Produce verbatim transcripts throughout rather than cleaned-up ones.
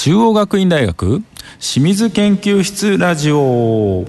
中央学院大学清水研究室ラジオ。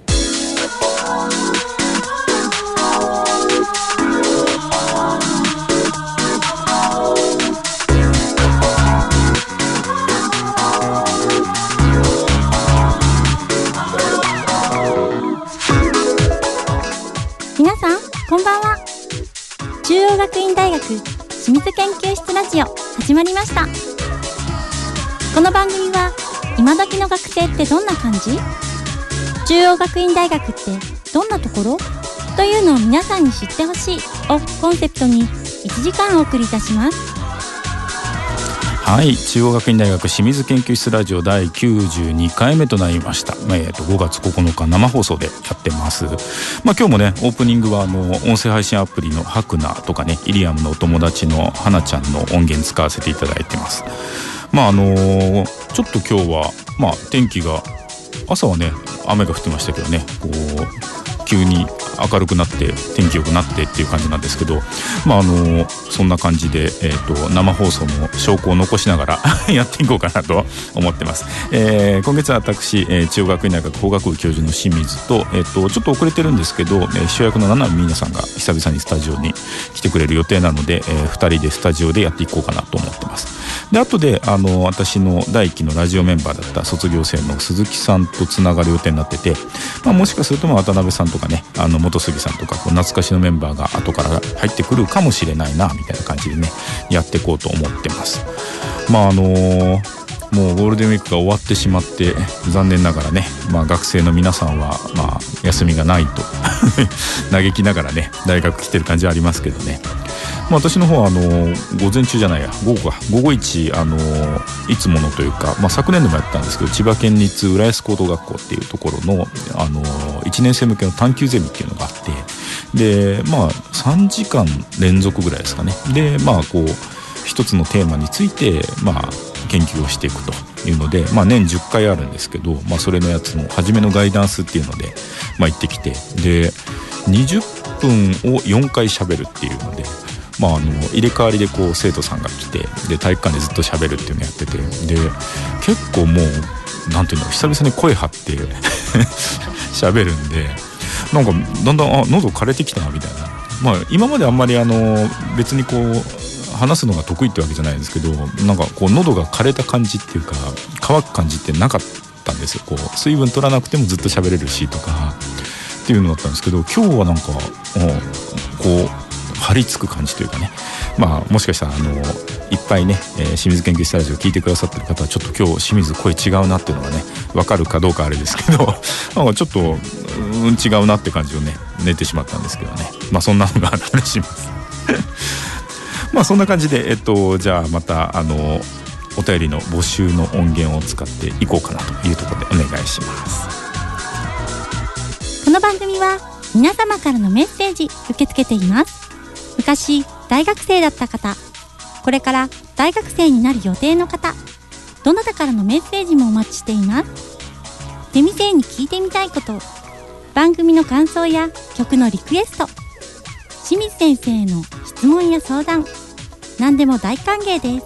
皆さんこんばんは。中央学院大学清水研究室ラジオ始まりました。この番組は今時の学生ってどんな感じ、中央学院大学ってどんなところというのを皆さんに知ってほしいをコンセプトにいちじかんお送りいたします。 はい、中央学院大学清水研究室ラジオだいきゅうじゅうにかいめとなりました。えー、とごがつここのか生放送でやってます。まあ、今日もねオープニングはあの音声配信アプリのハクナとかね、イリアムのお友達の花ちゃんの音源使わせていただいてます。まああのー、ちょっと今日はまあ天気が朝はね雨が降ってましたけどね、こう急に明るくなって天気良くなってっていう感じなんですけど、まああのそんな感じで、えー、と生放送の証拠を残しながらやっていこうかなと思ってます。えー、今月は私、えー、中央学院大学工学部教授の清水と、えー、とちょっと遅れてるんですけど、えー、主役の七海美奈さんが久々にスタジオに来てくれる予定なので、えー、ふたりでスタジオでやっていこうかなと思ってます。で後であの私のだいいっきのラジオメンバーだった卒業生の鈴木さんとつながる予定になってて、まあ、もしかすると渡辺さんとかね、あの元杉さんとかこう懐かしのメンバーが後から入ってくるかもしれないなみたいな感じでねやっていこうと思ってます。まああのー、もうゴールデンウィークが終わってしまって残念ながらね、まあ、学生の皆さんはまあ休みがないと嘆きながらね大学来てる感じはありますけどね。まあ、私の方はあの午前中じゃないや午後か午後一あのいつものというか、まあ、昨年度もやったんですけど千葉県立浦安高等学校っていうところのあのいちねん生向けの探究ゼミっていうのがあって、でまあさんじかん連続ぐらいですかね。でまあこう一つのテーマについてまあ研究をしていくというので、まあ、年じゅっかいあるんですけど、まあ、それのやつの初めのガイダンスっていうので、まあ、行ってきて、でにじゅっぷんをよんかい喋るっていうので、まあ、あの入れ替わりでこう生徒さんが来て、で体育館でずっと喋るっていうのをやってて、で結構もうなんていうの久々に声張って喋るんで、なんかだんだんあ喉枯れてきたなみたいな。まあ今まであんまりあの別にこう話すのが得意ってわけじゃないんですけど、なんかこう喉が枯れた感じっていうか乾く感じってなかったんですよ。こう水分取らなくてもずっと喋れるしとかっていうのだったんですけど、今日はなんかこう張り付く感じというかね、まあもしかしたらあのいっぱいね、えー、清水研究室ラジオ聞いてくださってる方はちょっと今日清水声違うなっていうのがね分かるかどうかあれですけどなんかちょっとうん違うなって感じをね寝てしまったんですけどね、まあそんなのがあったりしますまあそんな感じで、えっと、じゃあまたあのお便りの募集の音源を使っていこうかなというところでお願いします。 この番組は皆様からのメッセージ受け付けています。昔大学生だった方、これから大学生になる予定の方、どなたからのメッセージもお待ちしています。ゼミ生に聞いてみたいこと、番組の感想や曲のリクエスト、清水先生への質問や相談、何でも大歓迎です。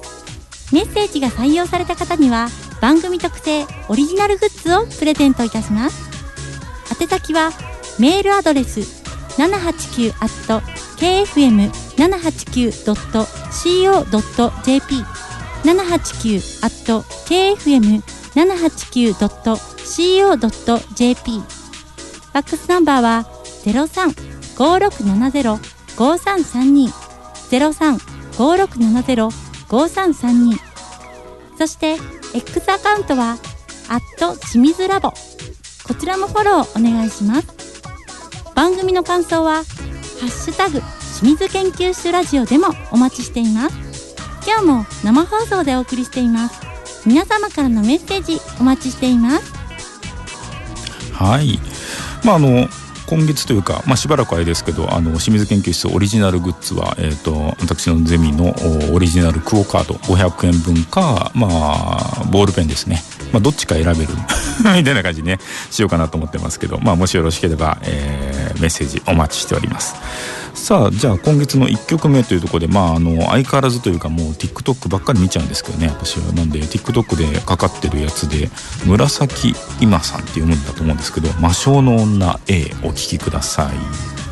メッセージが採用された方には番組特製オリジナルグッズをプレゼントいたします。宛先はメールアドレス ななはちきゅう アット ケーエフエムななはちきゅう ドット シーオー ドット ジェーピー ななはちきゅう アット ケーエフエムななはちきゅう ドット シーオー ドット ジェーピー。 ファックスナンバーは ゼロさん ごーろくななゼロ ごーさんさんに ゼロさん ごーろくななゼロ ごーさんさんに。 そして X アカウントはアット清水ラボ、こちらもフォローお願いします。番組の感想はハッシュタグ清水研究室ラジオでもお待ちしています。今日も生放送でお送りしています。皆様からのメッセージお待ちしています。 はい、まああの今月というか、まあ、しばらくあれですけど、あの清水研究室オリジナルグッズは、えー、と私のゼミのオリジナルクオカードごひゃくえんぶんか、まあ、ボールペンですね、まあ、どっちか選べるみたいな感じに、ね、しようかなと思ってますけど、まあ、もしよろしければ、えー、メッセージお待ちしております。 さあじゃあ今月のいっきょくめというところで、まあ、あの相変わらずというかもう TikTok ばっかり見ちゃうんですけどね、私は。なんで TikTok でかかってるやつで紫今さんって読むんだと思うんですけど、魔性の女 A お聞きください。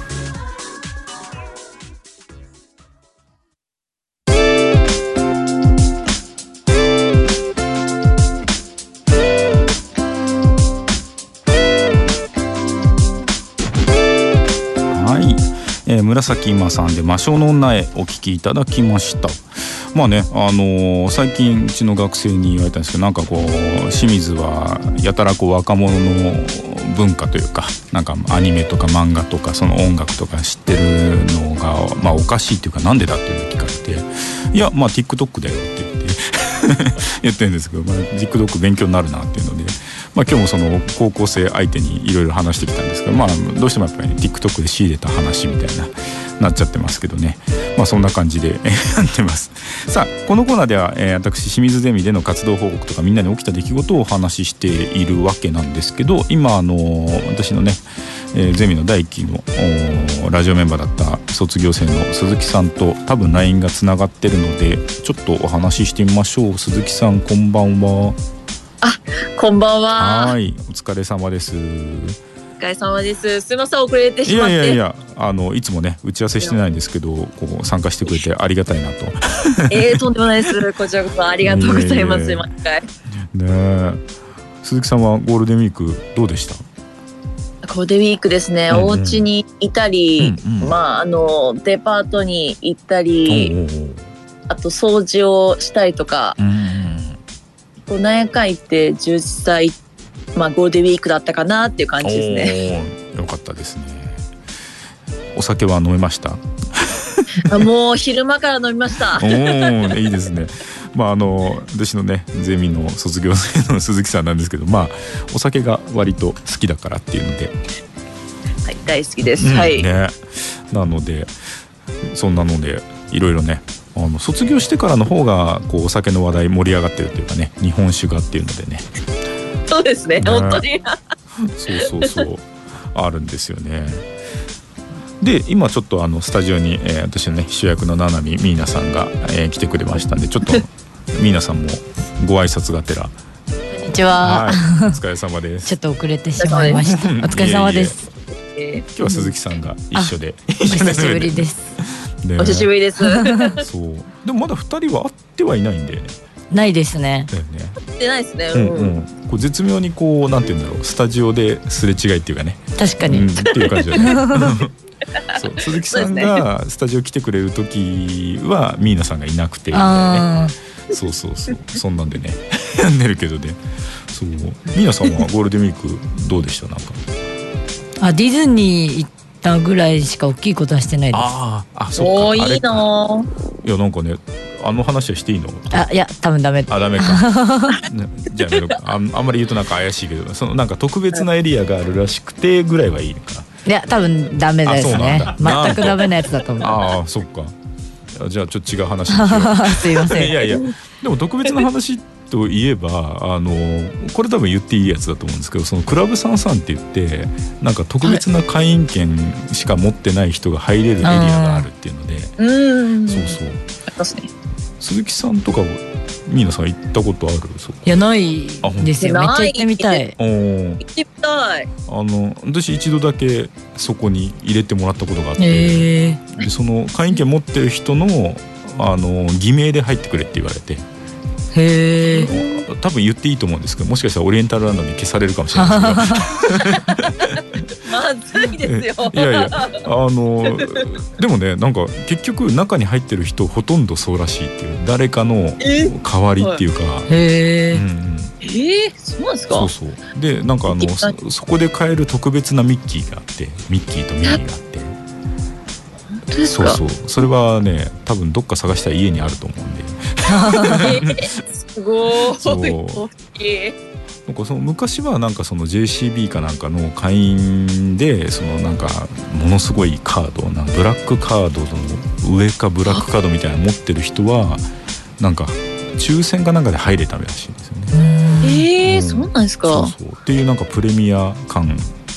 えー、紫今さんで魔性の女へお聞きいただきました。まあね、あのー、最近うちの学生に言われたんですけど、なんかこう清水はやたらこう若者の文化というか、なんかアニメとか漫画とかその音楽とか知ってるのが、まあ、おかしいというかなんでだっていうのを聞かれて、いやまあ TikTok だよって言って言ってるんですけど、まあ、TikTok 勉強になるなっていうので、まあ、今日もその高校生相手にいろいろ話してきたんですけど、まあ、どうしてもやっぱり TikTok で仕入れた話みたいななっちゃってますけどね、まあ、そんな感じでやってます。さあこのコーナーでは、えー、私清水ゼミでの活動報告とかみんなに起きた出来事をお話ししているわけなんですけど、今あのー、私のね、えー、ゼミの第一期のラジオメンバーだった卒業生の鈴木さんと多分 ライン がつながってるのでちょっとお話ししてみましょう。鈴木さんこんばんは。 あ、こんばんは。 はい、お疲れ様です。 お疲れ様です。すみません遅れてしまって。 いやいやいや、あのいつもね打ち合わせしてないんですけど、こう参加してくれてありがたいなと。 えー、とんでもないです。こちらこそありがとうございます。毎回。 ねえ、鈴木さんはゴールデンウィークどうでした？ ゴールデンウィークですね。うんうん、お家にいたり、うんうん、まああのデパートに行ったり、おうおう、あと掃除をしたりとか。うんうん、なんやかん言って充実した、まあ、ゴールデンウィークだったかなっていう感じですね。 よかったですね。お酒は飲めました？ あ、もう昼間から飲みました。 おー、いいですね。まああの私のねゼミの卒業生の鈴木さんなんですけど、まあお酒が割と好きだからっていうので、 はい、大好きです。 うん、 はい。 ね、なのでそんなのでいろいろね、あの卒業してからの方がこうお酒の話題盛り上がってるというかね、日本酒がっていうのでね。 そうですね、ね、本当にそうそうそうあるんですよね。で今ちょっとあのスタジオに、えー、私のね主役の七海ミーナさんが、えー、来てくれましたんで、ちょっとミーナさんもご挨拶がてら。 こんにちは、 はい、お疲れ様です。 ちょっと遅れてしまいました。お疲れ様です。 いえいえ、今日は鈴木さんが一緒で、 お久しぶりです。 ね、お久しぶりです。 そうでもまだふたりは会ってはいないんで、ね、 ないですね。 だよね。 会ってないですね。 うんうん、こう絶妙にこうなんていうんだろう、スタジオですれ違いっていうかね。 確かに、 うん、っていう感じだね。そう鈴木さんがスタジオ来てくれる時はミーナさんがいなくて、ね、そうそうそう、そんなんでねやんでるけどね。そうミーナさんはゴールデンウィークどうでした？なんかあ、ディズニー行ったぐらいしか大きいことはしてないです。 ああ、そうか。 おー、いいな。 いやなんかね、あの話はしていいの？ あ、いや多分ダメ。 あ、ダメか。じゃあやめろか。 あ, あんまり言うとなんか怪しいけど、そのなんか特別なエリアがあるらしくてぐらいはいいのかな。 いや多分ダメですね。全くダメなやつだと思う。 ああ、そっか。じゃあちょっと違う話にしよう。 すいません。 いやいや、でも特別な話といえば、あのこれ多分言っていいやつだと思うんですけど、そのクラブさんさんって言ってなんか特別な会員権しか持ってない人が入れるエリアがあるっていうので、 うん、 そうそう。 ありますね。 鈴木さんとかミーナさん行ったことある？そう、 いやないですよ。めっちゃ行ってみたい。 お行ってみたい。 あの私一度だけそこに入れてもらったことがあって、 えー、 でその会員権持ってる人のあの偽名で入ってくれって言われて。 へー、 多分言っていいと思うんですけど、もしかしたらオリエンタルランドに消されるかもしれないですけどまずいですよ。 いやいや、あのでもね、なんか結局中に入ってる人ほとんどそうらしいっていう、誰かの代わりっていうか、 へー、 うんうん、 えー、そうなんですか？ そうそうで、なんかあの そ, そこで買える特別なミッキーがあって、ミッキーとミニーがあって、 本当ですか？ そうそう、それはね多分どっか探したら家にあると思うんでえー、すごい。 そう大きい。 なんかその昔はなんかその ジェーシービー かなんかの会員で、そのなんかものすごいカード、なんかブラックカードの上かブラックカードみたいなの持ってる人はなんか抽選かなんかで入れたらしいんですよね。 えー、うん、そうなんですか？ そうそうっていうなんかプレミア感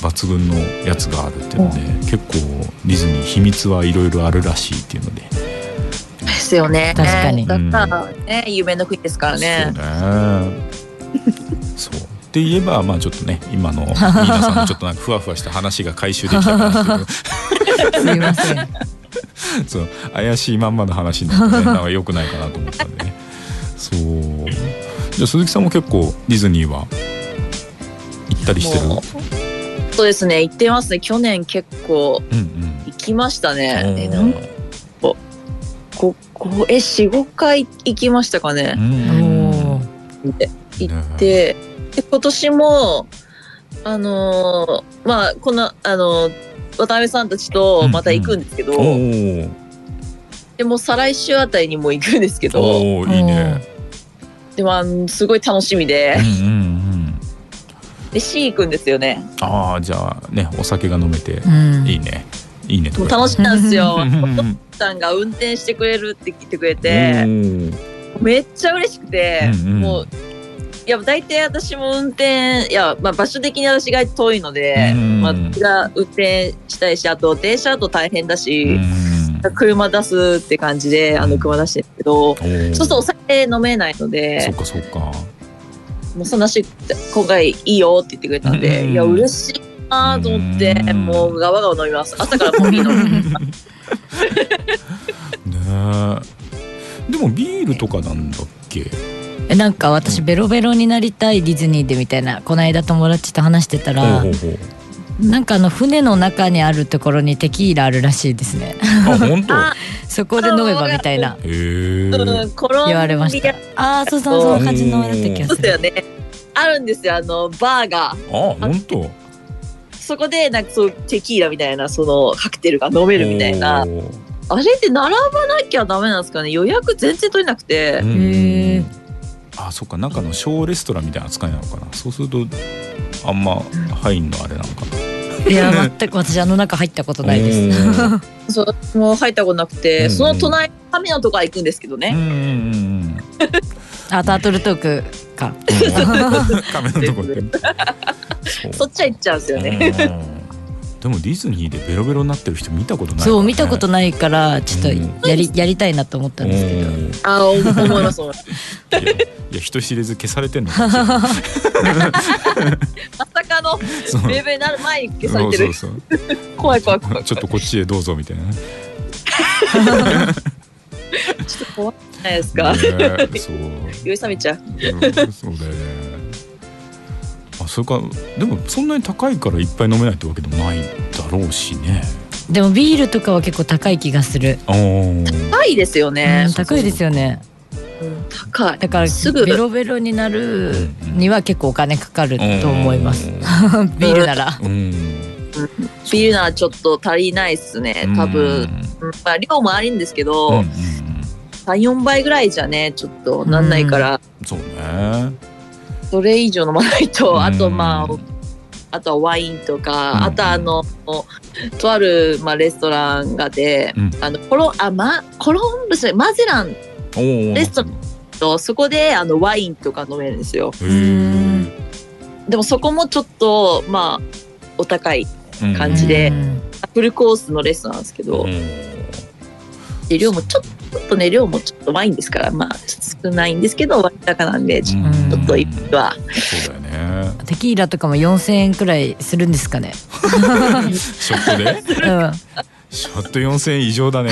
抜群のやつがあるっていうので、結構ディズニー秘密はいろいろあるらしいっていうので。 ですよね。 確かにだったらね、夢の国ですからね。 そうね。そうって言えば、まあちょっとね、今のミーナさんのちょっとなんかふわふわした話が回収できたかなっていうすいません。 そう怪しいまんまの話になってね、なんか良くないかなと思ったんでね。そうじゃあ鈴木さんも結構ディズニーは行ったりしてる？ そうですね、行ってますね。去年結構うんうん、 行きましたね。え、 おーなんかここえよん、ごかい行きましたかね。 うんおーで行って、で今年もあのーまあこのあのー渡辺さんたちとまた行くんですけど、 おーでも再来週あたりにも行くんですけど、 おーいいね。 でもあのすごい楽しみで、 うんうんうんで C 行くんですよね。 ああじゃあねお酒が飲めてうんいいねいいねとかもう楽しみなんですよ。おうん父さんが運転してくれるって言ってくれて、めっちゃ嬉しくて、 うんうんもういや大体私も運転いや、まあ、場所的に私が遠いので、 うんまあ、私が運転したいし、あと電車だと大変だし、 うん車出すって感じであの車出してるけど、 おーそうするとお酒飲めないのそでっ、かそっかもうそんなし今回いいよって言ってくれたんで、 うんいや嬉しいなと思って、 うんもうガバガバ飲みます。朝からもうビール飲みます。 ねえでもビールとかなんだっけ？ えなんか私ベロベロになりたいディズニーでみたいなこの間友達と話してたら、 ほうほうほうなんかあの船の中にあるところにテキーラあるらしいですね。 あ本当？ あそこで飲めばみたいなへえうんコロンビア言われました。ああそうそうそうカジノだった気がする。 そうだよね。あるんですよ、あのバーが。 あ本当？ そこでなんかそうテキーラみたいなそのカクテルが飲めるみたいな。 おーあれって並ばなきゃダメなんですかね。予約全然取れなくて。 うんへえあそっか中の小レストランみたいな扱いなのかな。そうするとあんま入んのあれなのかな。 いや全く私あの中入ったことないです。 おーそうもう入ったことなくて、 うんその隣神のとこは行くんですけどね。 うんうんうんあタートルトークか。 亀のところでそうそっちは行っちゃうんですよね。 うんでもディズニーでベロベロになってる人見たことないからね。 そう見たことないからちょっとうんやりやりたいなと思ったんですけど。 うんあ思います思います。 いやいや人知れず消されてんのかもしれないまさかのそうベーベーになる前に消されてる。 そうそうそう怖い怖い怖い。 ちょっとこっちへどうぞみたいなね。 ちょっと怖いじゃないですか。 ねそう酔い冷めちゃう。 うんそうだよね。あそれかでもそんなに高いからいっぱい飲めないってわけでもないだろうしね。 でもビールとかは結構高い気がする。 あー高いですよねうん。高いですよね。 うん高い。 だからすぐベロベロになるには結構お金かかると思います。 うんビールなら。 うんビールならちょっと足りないっすね。多分、うんまあ量もあるんですけど、 うんうんうんさん、よんばいぐらいじゃねちょっとなんないから、 そうね。 それ以上飲まないと、 うんあとまああとはワインとか、 うんあとあのとある、まあ、レストランがで、 うんあのコロあ、ま、コロンブスマゼランおーレストランとそこであのワインとか飲めるんですよ。 へーでもそこもちょっとまあお高いうん感じでうんフルコースのレストランなんですけど、 うんで量もちょっとちょっとね量もちょっとワインですからまあちょっと少ないんですけど割高なんでちょうんっと一服はそうだよね。 テキーラとかもよんせんえんくらいするんですかね。 ショットでうん。 ショットよんせんえん異常だね。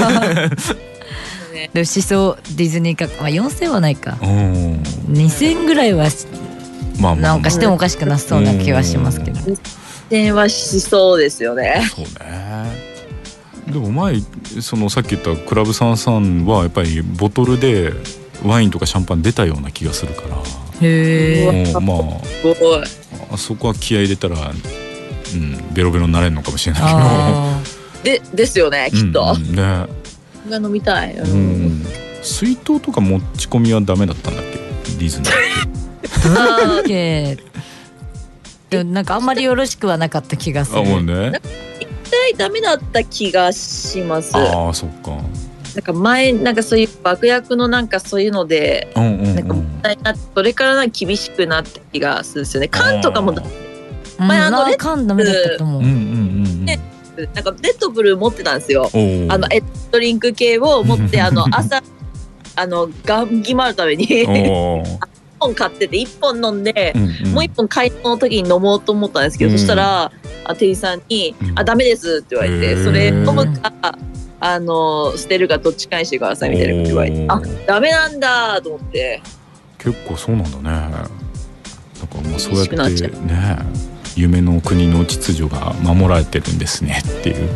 ねでしそうディズニーか、まあ、よんせんはないか。 うんにせんぐらいはまあまあなんかしてもおかしくなさそうな気はしますけど。 電話しそうですよね。 そうね。でも前そのさっき言ったクラブさんさんはやっぱりボトルでワインとかシャンパン出たような気がするから、 へえ。 うわもうますごい。 ああそこは気合い入れたら、うん、ベロベロになれるのかもしれないあでですよねけど、 きっと。 うんうんね、 が飲みたい。 ううんん、水筒とか持ち込みはダメだったんだっけディズニーってあ。オッケー。でもなんかあんまりよろしくはなかった気がする。 あもうね絶対ダメだった気がします。なああそっかんか前なんかそういう爆薬のなんかそういうので。 うんうんなんかうんもったいなそれからなんか厳しくなった気がするんですよね。缶とかもだ前あのレッ缶ダメだったと思う。 うんうんうんでなんかレッドブル持ってたんですよ。 おーあのエッドリンク系を持ってあの朝あのガン決まるためにおーいっぽん買ってていっぽん飲んで、 うんうんもういっぽん買い物の時に飲もうと思ったんですけど、 うんそしたらあ店員さんに「 うんあダメです」って言われて、 へーそれ飲むかあの捨てるかどっちかにしてくださいみたいなこと言われて、 おーあダメなんだと思って。 結構そうなんだね。なんかもうそうやって厳しくね夢の国の秩序が守られてるんですねっていう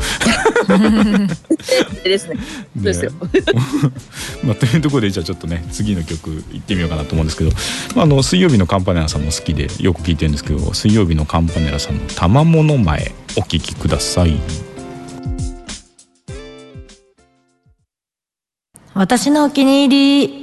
でですね。そうですよ。 まあ、というところでじゃあちょっとね次の曲いってみようかなと思うんですけど、まあ、あの水曜日のカンパネラさんも好きでよく聞いてるんですけど、水曜日のカンパネラさんの賜物前お聞きください。 私のお気に入り。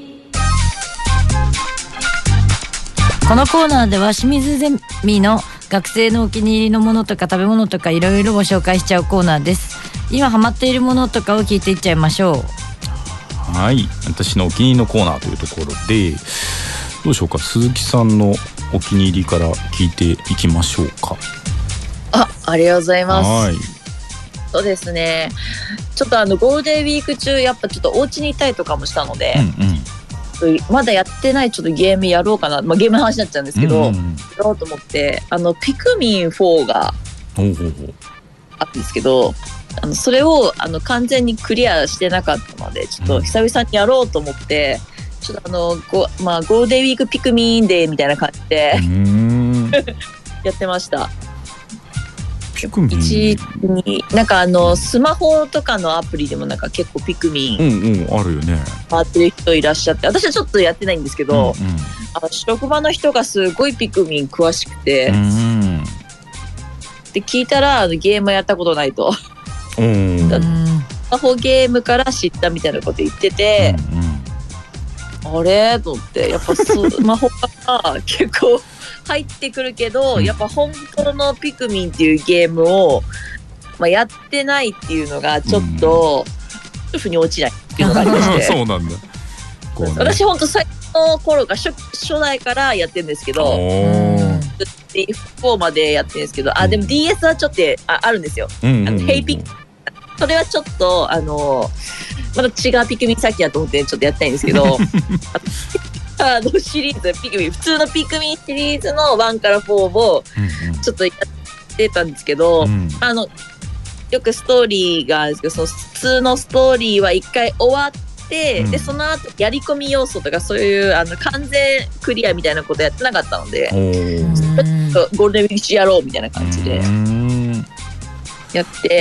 このコーナーでは清水ゼミの学生のお気に入りのものとか食べ物とかいろいろご紹介しちゃうコーナーです。今ハマっているものとかを聞いていっちゃいましょう。 はい、私のお気に入りのコーナーというところでどうしようか、鈴木さんのお気に入りから聞いていきましょうか。 あ、ありがとうございます。 はい、 そうですね。ちょっとあのゴールデンウィーク中やっぱちょっとお家にいたりとかもしたので、 うんうんまだやってないちょっとゲームやろうかな、まあ、ゲームの話になっちゃうんですけど、 うんうんうん、 やろうと思ってあのピクミンフォーがほうほうほうあるんですけど、あのそれをあの完全にクリアしてなかったのでちょっと久々にやろうと思って、うん、ちょっとあのゴ、まあ、ゴールデンウィークピクミンデーみたいな感じでうーんやってました。 ピクミン一になんかあのスマホとかのアプリでもなんか結構ピクミンうんうんあるよね。 回ってる人いらっしゃって、私はちょっとやってないんですけど、 うんうんあの職場の人がすごいピクミン詳しくて、 うんで聞いたらあのゲームやったことないとうんだスマホゲームから知ったみたいなこと言ってて、 うんうんあれと思ってやっぱスマホから結構入ってくるけど、 うんやっぱ本当のピクミンっていうゲームを、まあ、やってないっていうのがちょっと、うん、腑に落ちないっていうのがありましてそうなんだ。こうね、 私本当最初の頃が 初, 初代からやってるんですけど、 おーフォーまでやってるんですけど、あでも ディーエス はちょっと あ, あるんですよ。 うんうんうんうん、 あのヘイピそれはちょっとあのまた違うピクミン先だと思ってちょっとやりたいんですけどあのシリーズピクミン普通のピクミンシリーズのワンからフォーをちょっとやってたんですけど、 うんうん、 あのよくストーリーがあるんですけど、その普通のストーリーは一回終わって、うん、でその後やり込み要素とかそういうあの完全クリアみたいなことやってなかったので、ちょっとゴールデンウィーク中やろうみたいな感じでやって、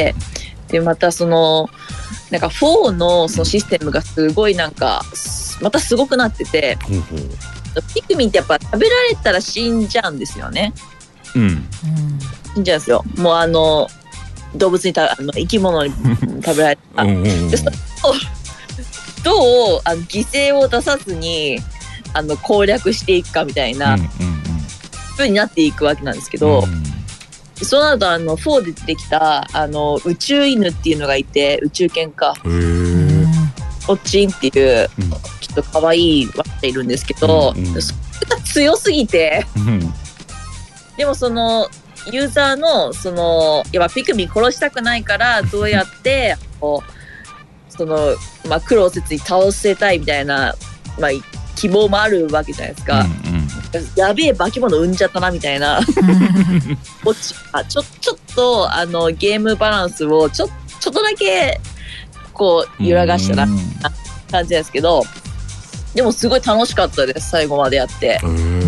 でまたそのなんかフォーのそのシステムがすごいなんかまたすごくなってて、うん、ピクミンってやっぱ食べられたら死んじゃうんですよね。 うん、 死んじゃうんですよ。もうあの動物にたあの生き物に食べられたらでそれをどうあの犠牲を出さずにあの攻略していくかみたいな風になっていくわけなんですけど、うんうんうん、そうなるとあのフォーで出てきたあの宇宙犬っていうのがいて、宇宙犬かオッチンっていう、うん、ちょっと可愛いワンちゃんいるんですけど、うんうん、それが強すぎて、うん、でもそのユーザーのそのやっぱピクミン殺したくないからどうやってこうその、まあ、苦労せずに倒せたいみたいな、まあ、希望もあるわけじゃないですか、うんうん、やべえ化け物産んじゃったなみたいなあちょ、ちょっとあのゲームバランスをちょ、ちょっとだけこう揺らがしたな感じなんですけど、でもすごい楽しかったです、最後までやって。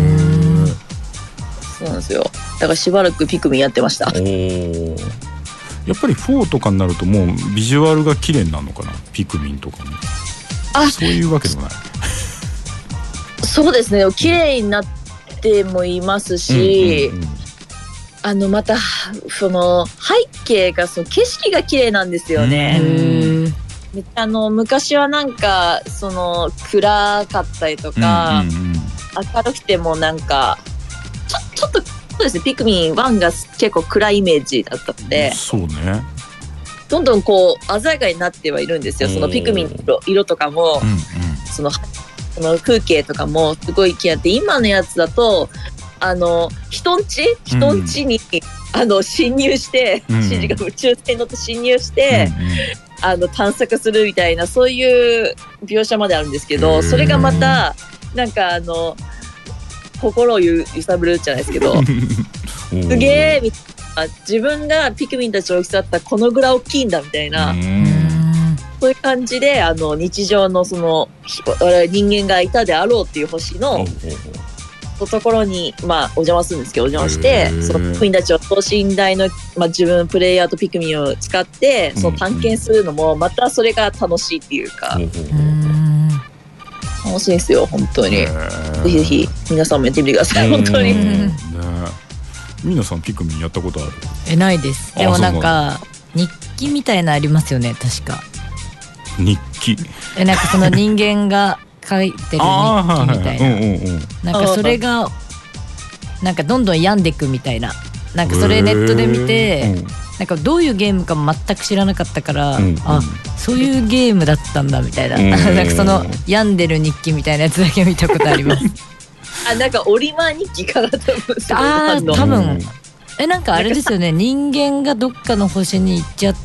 そうなんですよ。だからしばらくピクミンやってました。おやっぱりフォーとかになるともうビジュアルが綺麗になるのかな、ピクミンとかも。あ、そういうわけでもない。 そうですね、綺麗になってもいますし、うんうんうん、あのまたその背景がその景色が綺麗なんですよね。であの昔はなんかその暗かったりとか、うんうんうん、明るくてもなんかちょ、ちょっとそうですね、ピクミンワンが結構暗いイメージだったので、 そうね、 どんどんこう鮮やかになってはいるんですよ。そのピクミンの 色, 色とかも、うんうん、そのその風景とかもすごい綺麗で、今のやつだとあの人んち人んちに、うん、あの侵入して、うん、シンジが宇宙船に乗って侵入して、うんうん、あの探索するみたいなそういう描写まであるんですけど、それがまたなんかあの心を揺さぶるじゃないですけどすげえみたいな、自分がピクミンたちを大きさだったらこのぐらい大きいんだみたいな、そういう感じであの日常のその人間がいたであろうっていう星のところに、まあ、お邪魔するんですけど、お邪魔してそのピクミンたちを等身大の、まあ、自分プレイヤーとピクミンを使ってその探検するのもまたそれが楽しいっていうか、楽しいですよ本当に。ぜひぜひ皆さんもやってみてください本当に。 皆さんピクミンやったことある？ え、ないです。でもなんか日記みたいなありますよね確か。 日記え、なんかその人間が書いてる日記みたいな、なんかそれがなんかどんどん病んでいくみたいな、なんかそれネットで見て、なんかどういうゲームかも全く知らなかったから、うん、あ、そういうゲームだったんだみたいな、なんかその病んでる日記みたいなやつだけ見たことありますあ、なんかオリマー日記から多分あー多分え、なんかあれですよね、人間がどっかの星に行っちゃって、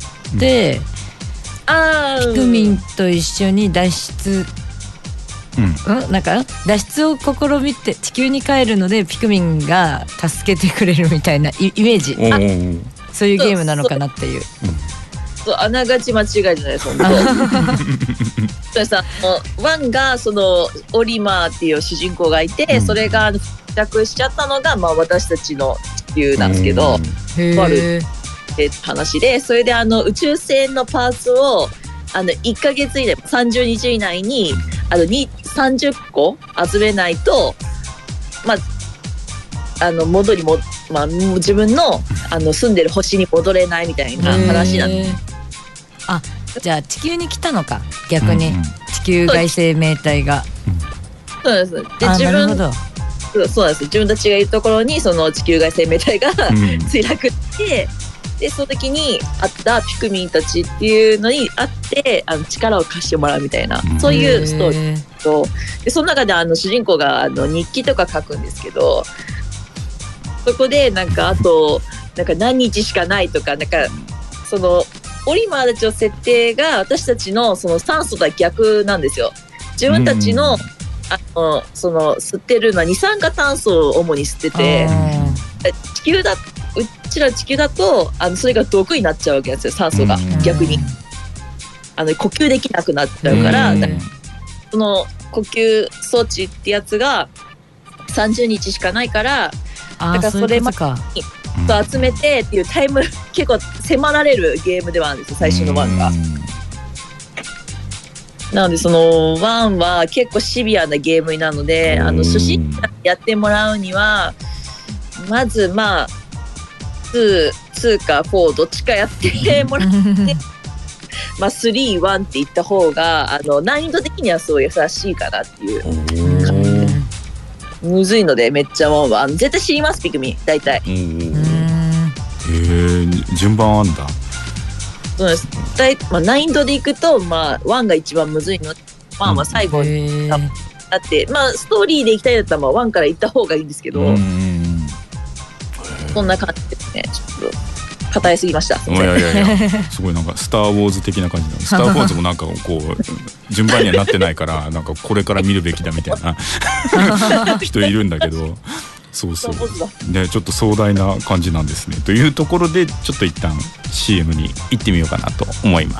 うん、あピクミンと一緒に脱出、うんうん、なんか脱出を試みて地球に帰るのでピクミンが助けてくれるみたいなイメージ、あ、そういうゲームなのかなっていう。 そう、あながち間違いじゃないです本当それさ、ワンがそのオリマーっていう主人公がいて、うん、それが付着しちゃったのが、まあ、私たちの地球なんですけど、ワルって話で、それであの宇宙船のパーツをあのいっかげつ以内さんじゅうにち以内にあのさんじゅっこ集めないと、まあ、あの戻りも、まあ、自分 の, あの住んでる星に戻れないみたいな話なんです。 あ、じゃあ地球に来たのか逆に、うんうん、地球外生命体が。 そうです。で自分そうなんです。自分たちがいるところにその地球外生命体が、うん、墜落して、でその時にあったピクミンたちっていうのに会ってあの力を貸してもらうみたいな、うん、そういうストーリーと、でその中であの主人公があの日記とか書くんですけど、そこでなんかあとなんか何日しかないとか、なんかそのオリマーたちの設定が私たちのその酸素とは逆なんですよ。自分たちの、うん、あのその吸ってるのは二酸化炭素を主に吸ってて、地球だうちら地球だとあのそれが毒になっちゃうわけですよ、酸素が逆にあの呼吸できなくなっちゃうから、その呼吸装置ってやつがさんじゅうにちしかないから、だからそれまでに集めてっていうタイム結構迫られるゲームではあるんですよ最初のワンが。なのでそのワンは結構シビアなゲームなので、あの初心者やってもらうにはまずまあツーかフォーどっちかやってもらってまあスリー、ワンって言った方があの難易度的にはすごい優しいかなっていう感じで、むずいのでめっちゃワンは絶対知りますピクミン大体。うん、 へー、順番あんだ。 そうです。大、まあ、難易度でいくと、まあ、ワンが一番むずいので、ワンは最後にだって、まあ、ストーリーでいきたいだったら、まあ、ワンから行った方がいいんですけど、うんそんな感じですね。ちょっと語りすぎました。 いやいやいや、すごいなんかスターウォーズ的な感じなの。スターウォーズもなんかこう順番にはなってないからなんかこれから見るべきだみたいな人いるんだけど。そうそうね、ちょっと壮大な感じなんですね。というところでちょっと一旦 シーエム に行ってみようかなと思います。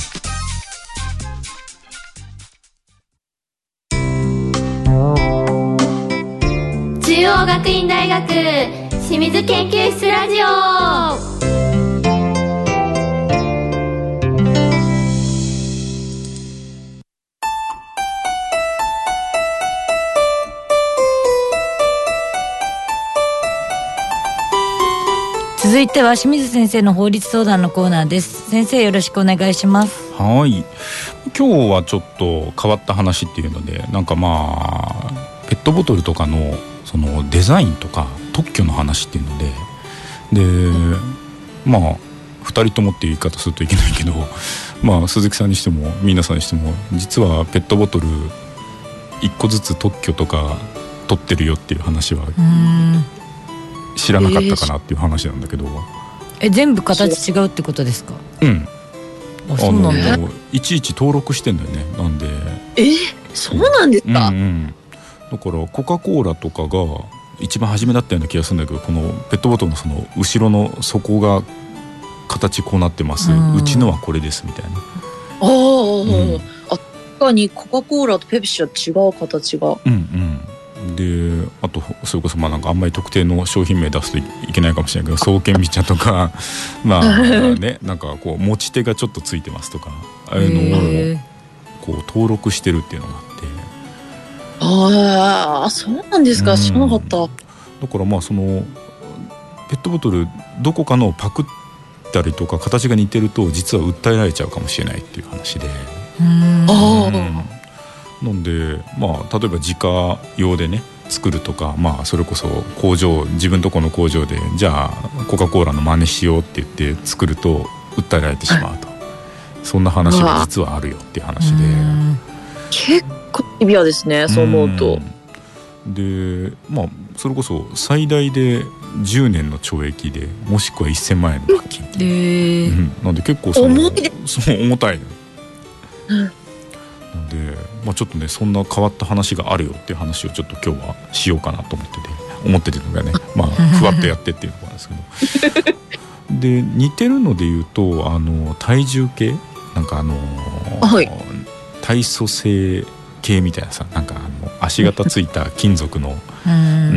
中央学院大学清水研究室ラジオ。 続いては清水先生の法律相談のコーナーです。先生よろしくお願いします。 はい、今日はちょっと変わった話っていうので、なんかまあペットボトルとかのそのデザインとか特許の話っていうので、でまあふたりともっていう言い方するといけないけど、まあ鈴木さんにしても皆さんにしても実はペットボトルいっこずつ特許とか撮ってるよっていう話は知らなかったかなっていう話なんだけど、 えー、全部形違うってことですか？ うん、 あ、そうなんだ。 いちいち登録してんだよね。なんでえー、そうなんですか？ うんうん、だからコカ・コーラとかが一番初めだったような気がするんだけど、このペットボトルのその後ろの底が形こうなってます、うん、うちのはこれですみたいな。 あ、うん、あ、確かにコカ・コーラとペプシは違う形が。 うんうん。で、あとそれこそまあなんかあんまり特定の商品名出すといけないかもしれないけど、爽健美茶とかまあね、なんかこう持ち手がちょっとついてますとか、ああいうのをこう登録してるっていうのがあって。 ああ、そうなんですか。知らなかった。だからまあそのペットボトルどこかのパクったりとか形が似てると実は訴えられちゃうかもしれないっていう話で、 うん、あなんでまあ例えば自家用でね作るとか、まあそれこそ工場、自分とこの工場でじゃあコカ・コーラの真似しようって言って作ると訴えられてしまうと、そんな話が実はあるよっていう話で、 結構シビアですね、そう思うと。 でまあそれこそ最大でじゅうねんの懲役でもしくはせんまんえんの罰金っていう、うん、なんで結構その重いそう重たいの、うん、なんで、まあ、ちょっとねそんな変わった話があるよっていう話をちょっと今日はしようかなと思ってて思ってるのがね、まあふわっとやってっていうところなんですけどで似てるので言うとあの体重計なんかあの、はい、体組成系みたいなさ、なんかあの足型ついた金属のうん、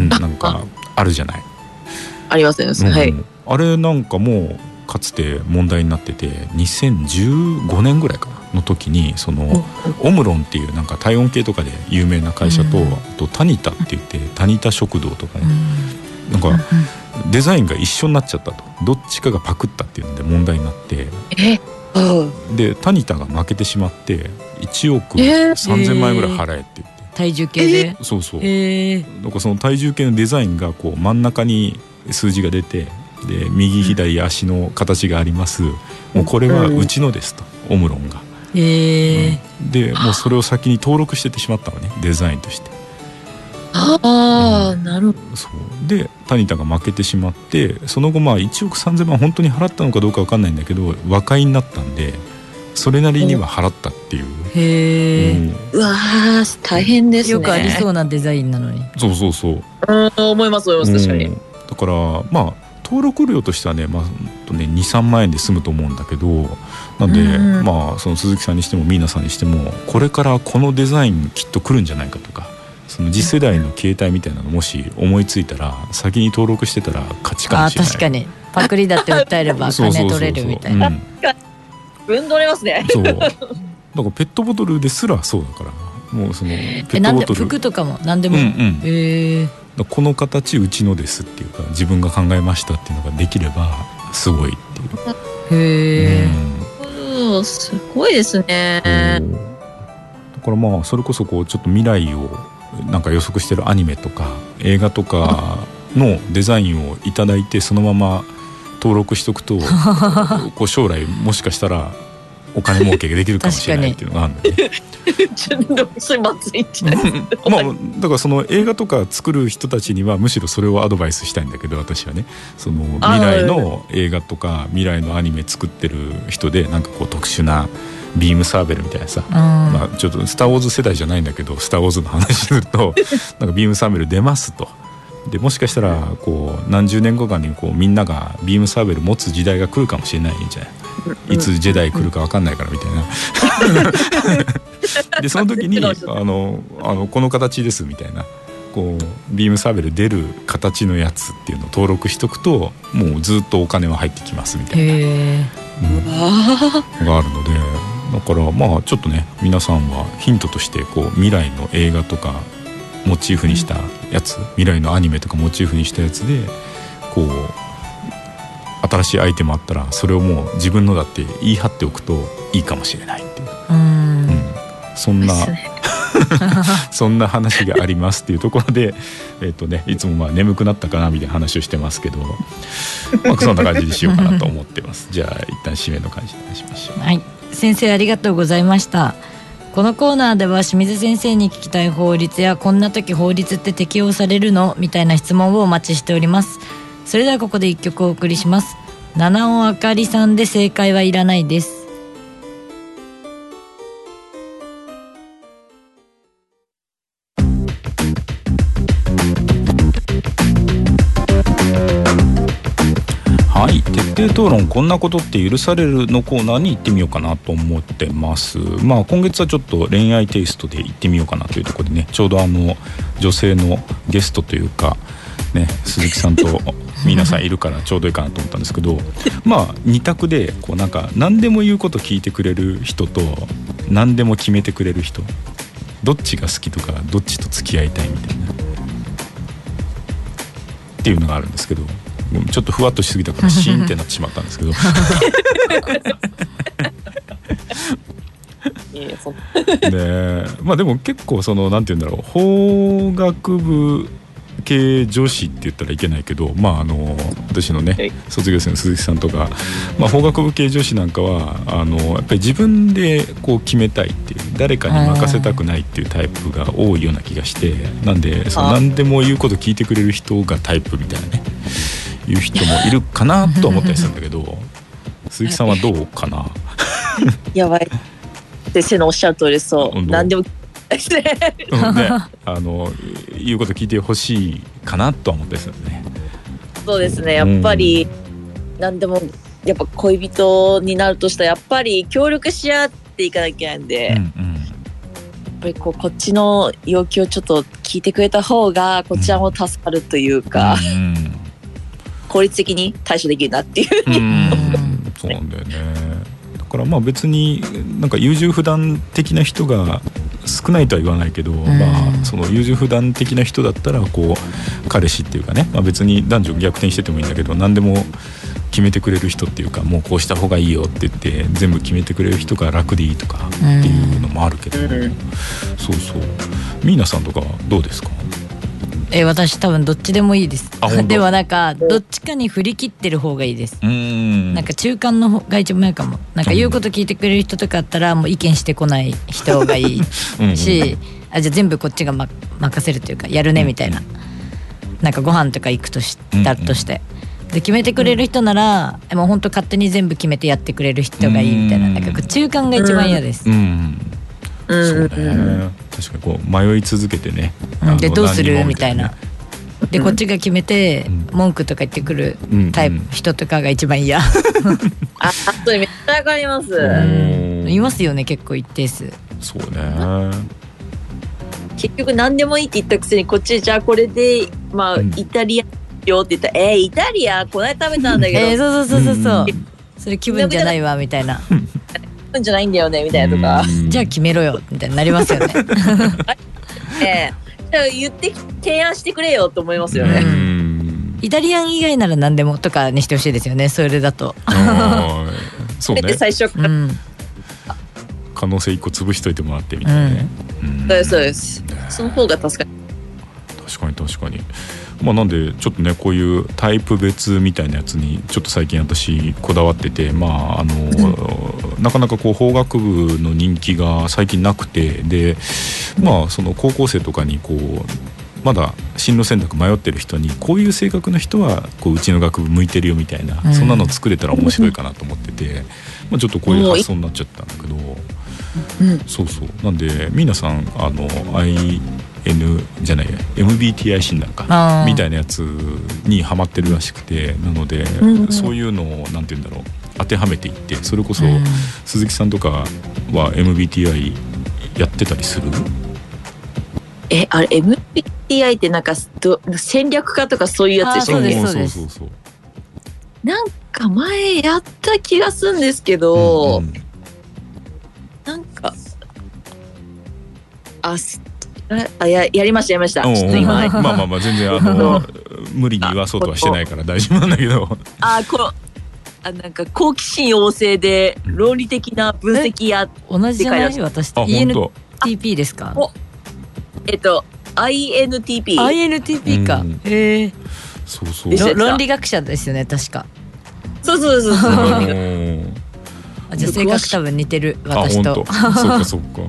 なんかあるじゃない。 ありますね、うん、はい。 あれなんかもかつて問題になっててにせんじゅうごねんぐらいかなの時にそのオムロンっていうなんか体温計とかで有名な会社と、うん、あとタニタって言ってタニタ食堂とかね、うん、なんかデザインが一緒になっちゃったと、どっちかがパクったっていうので問題になって、 えでタニタが負けてしまっていちおくさんぜんまんえんぐらい払えって言って、 体重計で、 そうそう、なんかその体重計のデザインがこう真ん中に数字が出て、で右左足の形があります、もうこれはうちのですと、オムロンが、 えーうん、でもうそれを先に登録しててしまったのね、デザインとして。 ああ、うん、なるほど。 そうでタニタが負けてしまって、その後まあいちおくさんぜんまん本当に払ったのかどうか分かんないんだけど和解になったんでそれなりには払ったっていう。 へえ、うん、 うわー大変ですね。 よくありそうなデザインなのに。 そうそうそう、 うん、思います思います、確かに。 だからまあ登録料としてはね、まあ、ねにさんまんえんで済むと思うんだけど、なんで、うん、まあその鈴木さんにしてもミーナさんにしてもこれからこのデザインきっと来るんじゃないかとか、その次世代の携帯みたいなのもし思いついたら先に登録してたら勝ちかもしれない。 あ、確かにパクリだって訴えれば金取れるみたいな。 分取れますね。 そうだからペットボトルですらそうだから、もうそのペットボトル服とかも何でも、うんうん、えー、この形うちのですっていうか自分が考えましたっていうのができればすごいっていう。 へえ、うん、すごいですね。 だからまあそれこそこうちょっと未来をなんか予測してるアニメとか映画とかのデザインをいただいてそのまま登録しとくとこう将来もしかしたらお金儲けができるかもしれないっていうのがあるんで、ね、 ちょっとそれまずいんじゃないですか。 まあだからその映画とか作る人たちにはむしろそれをアドバイスしたいんだけど、私はねその未来の映画とか未来のアニメ作ってる人でなんかこう特殊なビームサーベルみたいなさ、まあ、ちょっとスターウォーズ世代じゃないんだけどスターウォーズの話するとなんかビームサーベル出ますと。でもしかしたらこう何十年後かにこうみんながビームサーベル持つ時代が来るかもしれないんじゃない、いつジェダイ来るか分かんないからみたいなでその時にあのあのこの形ですみたいなこうビームサーベル出る形のやつっていうのを登録しとくともうずっとお金は入ってきますみたいな、うん、があるので、だからまあちょっとね皆さんはヒントとしてこう未来の映画とかモチーフにしたやつ、未来のアニメとかモチーフにしたやつでこう新しいアイテムあったらそれをもう自分のだって言い張っておくといいかもしれないっていう、うん、うん、そんなそんな話がありますっていうところで、えーとね、いつもまあ眠くなったかなみたいな話をしてますけど、まあ、そんな感じにしようかなと思ってます。じゃあ一旦締めの感じでお願いしましょう。 はい、先生ありがとうございました。 このコーナーでは清水先生に聞きたい法律やこんな時法律って適用されるのみたいな質問をお待ちしております。それではここで一曲お送りします。七尾あかりさんで正解はいらないです。 はい、徹底討論こんなことって許されるのコーナーに行ってみようかなと思ってます。まあ今月はちょっと恋愛テイストで行ってみようかなというところでね、ちょうどあの女性のゲストというかね、鈴木さんと皆さんいるからちょうどいいかなと思ったんですけどまあに択でこうなんか何でも言うこと聞いてくれる人と何でも決めてくれる人、どっちが好きとかどっちと付き合いたいみたいなっていうのがあるんですけど、ちょっとふわっとしすぎたからシーンってなってしまったんですけどでまあでも結構そのなんて言うんだろう、法学部系女子って言ったらいけないけど、まああの私のね卒業生の鈴木さんとか、まあ、法学部系女子なんかはあのやっぱり自分でこう決めたいっていう、誰かに任せたくないっていうタイプが多いような気がして、なんでその何でも言うこと聞いてくれる人がタイプみたいなねいう人もいるかなと思ったりするんだけど鈴木さんはどうかなやばい、先生のおっしゃる通り、そう何でもですねあの言うこと聞いてほしいかなとは思ったりするんでね。 そうですね、やっぱり何でもやっぱ恋人になるとしたらやっぱり協力し合っていかなきゃいけないんで、うんうん、やっぱりこうこっちの要求をちょっと聞いてくれた方がこちらも助かるというか、うんうん、効率的に対処できるなっていう、うん、 そうなんだよね。だからまあ別になんか優柔不断的な人が少ないとは言わないけど、まあその優柔不断的な人だったらこう彼氏っていうかね、まあ、別に男女逆転しててもいいんだけど何でも決めてくれる人っていうか、もうこうした方がいいよって言って全部決めてくれる人が楽でいいとかっていうのもあるけど、そうそう。ミーナさんとかはどうですか？ え私多分どっちでもいいです。でもなんかどっちかに振り切ってる方がいいです。うーん、なんか中間の方が一番いいかも。なんか言うこと聞いてくれる人とかあったらもう意見してこない人がいいしうん、あじゃあ全部こっちが、ま、任せるというかやるねみたいな、なんかご飯とか行くとしたとして、で決めてくれる人ならもう本当勝手に全部決めてやってくれる人がいいみたいな、なんか中間が一番嫌です。うんうんそうね、確かにこう迷い続けてね、 うん、でどうするみたいな、でこっちが決めて文句とか言ってくるタイプ、うん、人とかが一番嫌あ、 あとめっちゃわかります。 いますよね結構一定数。 そうね、 結局何でもいいって言ったくせにこっちじゃあこれでまあ、うん、イタリアよって言ったらえー、イタリアこの間食べたんだけどえー、そうそうそうそうそう、うん、それ気分じゃないわみたいな気分じゃないんだよねみたいなとか、 じゃあ決めろよみたいになりますよねえー、言って提案してくれよと思いますよね。 イタリアン以外なら何でもとかにしてほしいですよね、それだとそうね、 最初から、うん、 可能性一個潰しといてもらってみたいなね、 うんうん、そうですそうです、その方が助かる。 確かに確かに。まあなんでちょっとねこういうタイプ別みたいなやつにちょっと最近私こだわってて、まああの、うん、なかなかこう法学部の人気が最近なくて、でまあその高校生とかにこうまだ進路選択迷ってる人にこういう性格の人はこううちの学部向いてるよみたいな、うん、そんなの作れたら面白いかなと思ってて、まあ、ちょっとこういう発想になっちゃったんだけど、うん、そうそうなんで皆さんあの アイエヌ じゃないや エムビーティーアイ 診断かみたいなやつにハマってるらしくて、なので、うん、そういうのをなんて言うんだろう当てはめていって、それこそ、うん、鈴木さんとかは エムビーティーアイ やってたりする？ えあれ エムビーティーアイ ってなんか戦略家とかそういうやつでしたっけ？ そうですそうです。 なんか前やった気がするんですけど、うんうん、なんかああ や, やりましたやりました。ちょっと今まあまあまあ全然あの無理に言わそうとはしてないから大丈夫なんだけどあこあなんか好奇心旺盛で論理的な分析や同じじゃない私と イーエヌティーピー ですか？ えっと アイエヌティーピーアイエヌティーピー か、うん、へえそうそう論理学者ですよね確か。 そうそうそうそうあ、じゃあ性格多分似てる私と。 あ、本当。そうかそうか。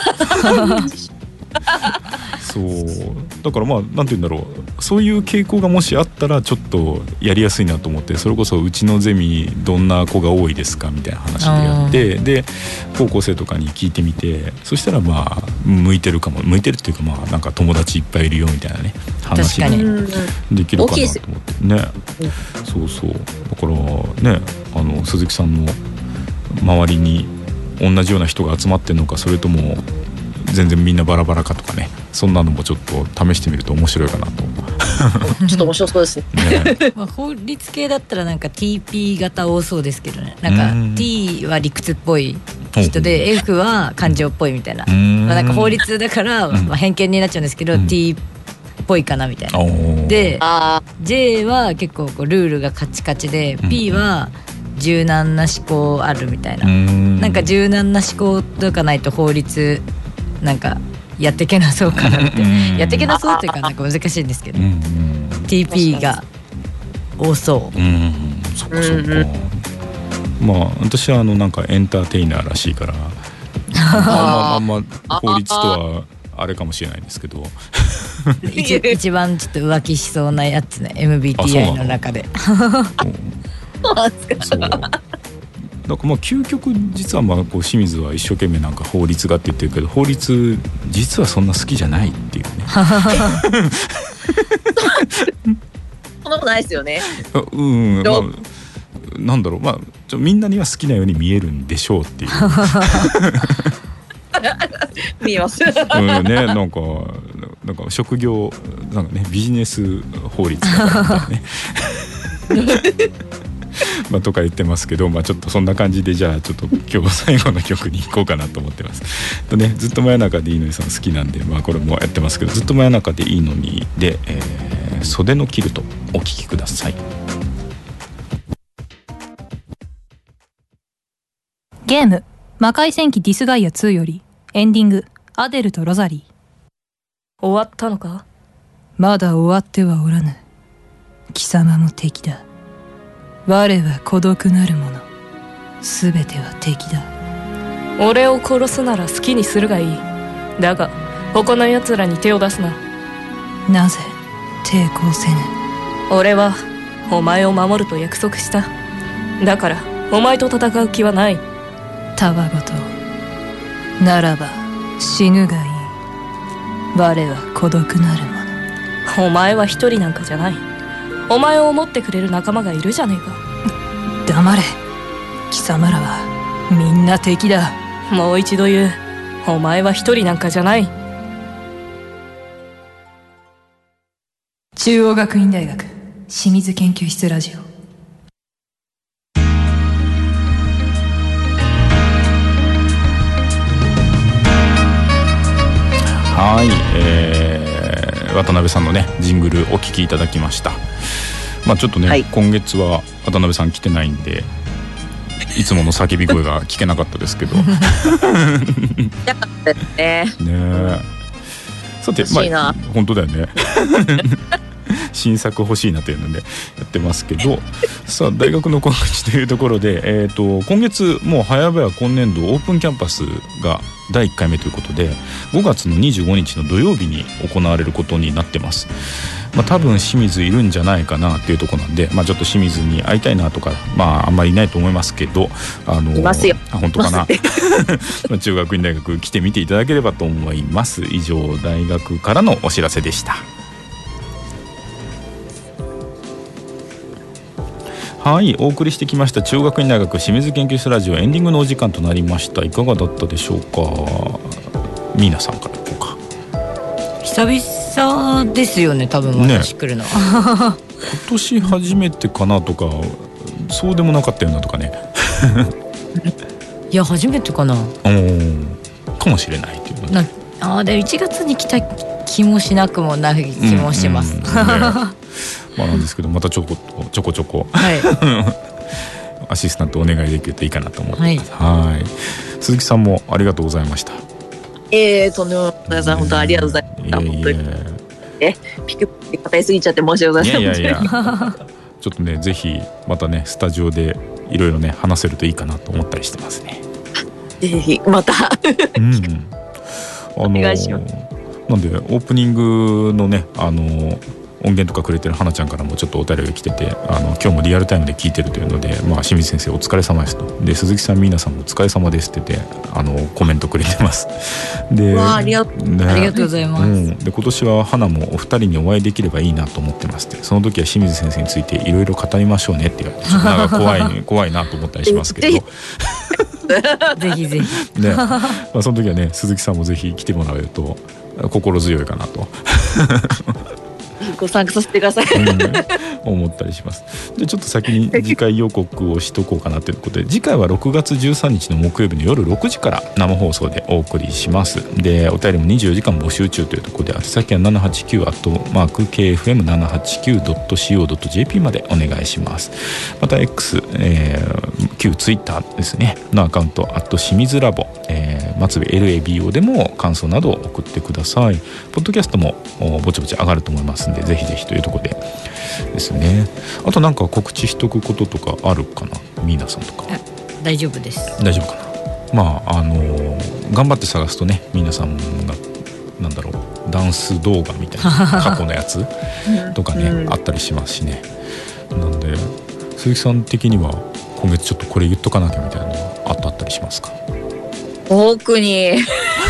そうだからまあなんて言うんだろう、そういう傾向がもしあったらちょっとやりやすいなと思って、それこそうちのゼミどんな子が多いですかみたいな話でやって、で高校生とかに聞いてみて、そしたらまあ向いてるかも、向いてるっていうかまあなんか友達いっぱいいるよみたいなね話にできるかなと思ってね。そうそう、だからね、あの鈴木さんの周りに同じような人が集まってるのか、それとも全然みんなバラバラかとかね、そんなのもちょっと試してみると面白いかなと。 ちょっと面白そうですね。 ねまあ、法律系だったらなんか ティーピー 型多そうですけどね。なんか T は理屈っぽい人で F は感情っぽいみたいな。まあ、なんか法律だからまあ偏見になっちゃうんですけど、うん、T っぽいかなみたいな。で J は結構こうルールがカチカチで、うん、P は柔軟な思考あるみたいな。んなんか柔軟な思考とかないと法律なんかやってけなそうかなって、やってけなそうっていうかなんか難しいんですけど、うん、ティーピー が多そう。うん、 そっかそっか。まあ私はあのなんかエンターテイナーらしいから、あんまあんま法律とはあれかもしれないんですけど、 一, 一番ちょっと浮気しそうなやつね、 エムビーティーアイ の中で。 そうだからまあ究極実はまあこう清水は一生懸命なんか法律がって言ってるけど、法律実はそんな好きじゃないっていうね。 そんなことないですよね。 うん、まあ、なんだろう、まあちょみんなには好きなように見えるんでしょうっていう。 見えます。 うんね、なんかなんか職業なんかね、ビジネス法律だからね。まあ、とか言ってますけど、まあ、ちょっとそんな感じで、じゃあちょっと今日最後の曲に行こうかなと思ってます。とね、ずっと真夜中でいいのにさん好きなんで、まあ、これもやってますけど、ずっと真夜中でいいのにで、えー、袖のキルトお聴きください。 ゲーム魔界戦記ディスガイアツーよりエンディングアデルとロザリー。 終わったのか？ まだ終わってはおらぬ。貴様も敵だ。我は孤独なる者、すべては敵だ。 俺を殺すなら好きにするがいい。だが他の奴らに手を出すな。 なぜ抵抗せぬ？ 俺はお前を守ると約束した。だからお前と戦う気はない。 たわごとならば死ぬがいい。我は孤独なる者。お前は一人なんかじゃない。お前を思ってくれる仲間がいるじゃねえか。 黙れ。貴様らはみんな敵だ。 もう一度言う。お前は一人なんかじゃない。 中央学院大学清水研究室ラジオ。 はい、えー、渡辺さんのねジングルお聴きいただきました。まあちょっとね、はい、今月は渡辺さん来てないんでいつもの叫び声が聞けなかったですけど。ねえ。 ねさて、まあ本当だよね。新作欲しいなというのでやってますけど、さあ大学の告知というところで、えー、と今月もう早々今年度オープンキャンパスがだいいっかいめということでごがつのにじゅうごにちの土曜日に行われることになってます。まあ、多分清水いるんじゃないかなっていうところなんで、まあ、ちょっと清水に会いたいなとか、まああんまりいないと思いますけど、あのいますよ。 あ本当かな。中学院大学来てみていただければと思います。以上大学からのお知らせでした。はい、お送りしてきました中学院大学清水研究室ラジオエンディングのお時間となりました。いかがだったでしょうか。ミーナさんからいこうか。 久々ですよね多分私来るの、ね、 今年初めてかなとかそうでもなかったよなとかね。 いや初めてかなかもしれないっていうなあ。でいちがつに来た気もしなくもない気もします、うんうんね、 まあなんですけどまたちょこちょこちょこ、はい、アシスタントお願いできるといいかなと思ってます。はい、はい鈴木さんもありがとうございました。 ええー、とんでもないさん本当ありがとうございました。本当にえピクピク語りすぎちゃって申し訳ございません。 いやいやいやちょっとねぜひまたねスタジオでいろいろね話せるといいかなと思ったりしてますね。 ぜひまたうん、あのお願いします。 なんでオープニングのねあの音源とかくれてる花ちゃんからもちょっとお便りが来てて、あの今日もリアルタイムで聞いてるというので、まあ、清水先生お疲れ様ですと、で鈴木さん、みーなさんもお疲れ様ですって言ってあのコメントくれてます。で、 わあ、ありがとう、 ね、 ありがとうございます、うん、 で今年は花もお二人にお会いできればいいなと思ってますって、その時は清水先生についていろいろ語りましょうねって言われて、ちょっとなんか怖い、ね、怖いなと思ったりしますけどぜひぜひね、まあ、その時はね鈴木さんもぜひ来てもらえると心強いかなとご参加させてください、 うん、思ったりします。でちょっと先に次回予告をしとこうかなということで、次回はろくがつじゅうさんにちの木曜日の夜ろくじから生放送でお送りします。でお便りもにじゅうよじかん募集中というところで、宛先は ななはちきゅう アットマーク ケーエフエムななはちきゅう ドット シーオー ドット ジェーピー までお願いします。また X、えー、旧 Twitter ですねのアカウントアット清水ラボ、えー、松部 エルエービーオー でも感想などを送ってください。ポッドキャストもぼちぼち上がると思いますんで、ぜひぜひというところでですね。あとなんか告知しとくこととかあるかな、ミーナさんとか。 大丈夫です。 大丈夫かな。まああのー、頑張って探すとね、ミーナさんがなんだろうダンス動画みたいな過去のやつとかね、うん、あったりしますしね。なんで鈴木さん的には今月ちょっとこれ言っとかなきゃみたいなのはあったあったりしますか。 特にね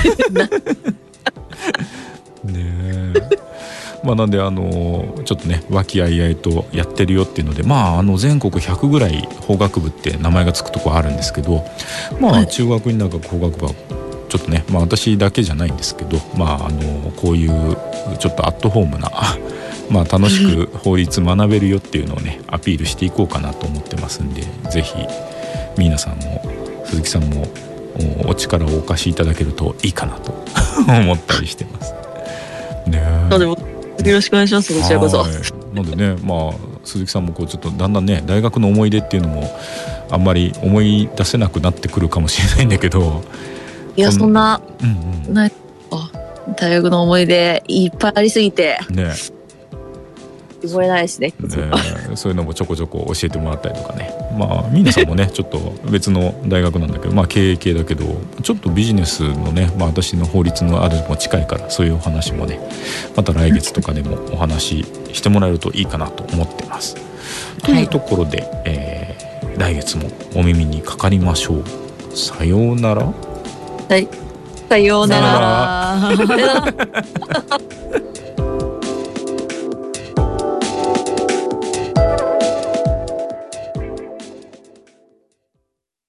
えまあ、なんであのちょっとね和気あいあいとやってるよっていうので、まああの全国ひゃくぐらい法学部って名前がつくとこあるんですけど、まあ中学院大学法学部はちょっとね、まあ私だけじゃないんですけど、まああのこういうちょっとアットホームなまあ楽しく法律学べるよっていうのをねアピールしていこうかなと思ってますんで、ぜひ皆さんも鈴木さんもお力をお貸しいただけるといいかなと思ったりしてますね。 でもよろしくお願いします。こちらこそ。 なのでね、まあ鈴木さんもこうちょっとだんだんね大学の思い出っていうのもあんまり思い出せなくなってくるかもしれないんだけど、 いやそんな、 うんうん、 ないあ大学の思い出いっぱいありすぎてね覚えないですね。 ねそういうのもちょこちょこ教えてもらったりとかね。まあ皆さんもねちょっと別の大学なんだけど、まあ経営系だけどちょっとビジネスのね、まあ私の法律のあるも近いからそういうお話もねまた来月とかでもお話ししてもらえるといいかなと思ってます。というところで、えー、来月もお耳にかかりましょう。さようなら。 はい。さようなら。 さようなら